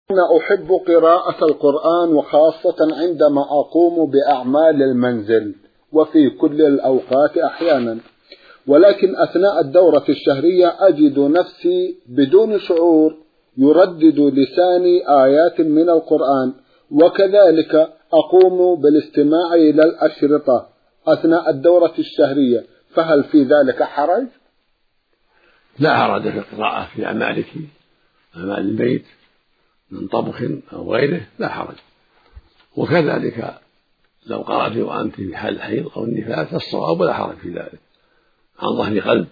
أنا أحب قراءة القرآن وخاصة عندما أقوم بأعمال المنزل وفي كل الأوقات أحيانا، ولكن أثناء الدورة الشهرية أجد نفسي بدون شعور يردد لساني آيات من القرآن، وكذلك أقوم بالاستماع إلى الأشرطة أثناء الدورة الشهرية، فهل في ذلك حرج؟ لا حرج في القراءة في أعمالك، أعمال البيت من طبخ أو غيره لا حرج. وكذلك لو قرأت وأنت في حال الحيض أو النفاس الصواب ولا حرج في ذلك عن ظهر قلب،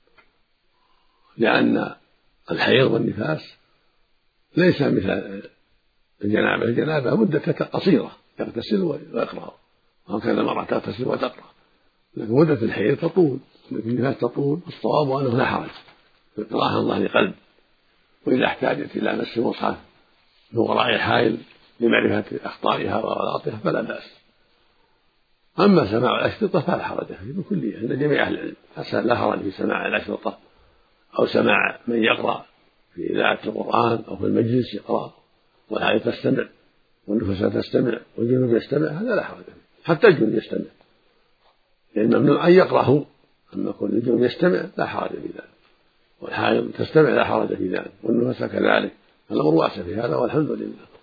لأن الحيض والنفاس ليس مثل الجنابة. الجنابة مدة قصيرة يغتسل ويقرأ، وهكذا المرأة تغتسل وتقرأ، لكن مدة الحيض تطول، النفاس تطول. الصواب أنه لا حرج في القراءة عن ظهر قلب، وإذا احتاجت إلى مس المصحف من وراء الحائل لمعرفة أخطائها وأغلاطها فلا بأس. أما سماع الأشرطة فلا حرج فيه بكلية عند جميع أهل العلم، لا حرج في سماع الأشرطة أو سماع من يقرأ في إذاعة القرآن أو في المجلس يقرأ والحائض تستمع والنفساء تستمع والجنوب يستمع، هذا لا حرج فيه. حتى الجنوب يستمع، لأن ممنوع أن يقرأه، أما كل الجنوب يستمع لا حرج في ذلك، والحائض تستمع لا حرج في ذلك، والنفساء كذلك. الأمر واسع في هذا والحمد لله.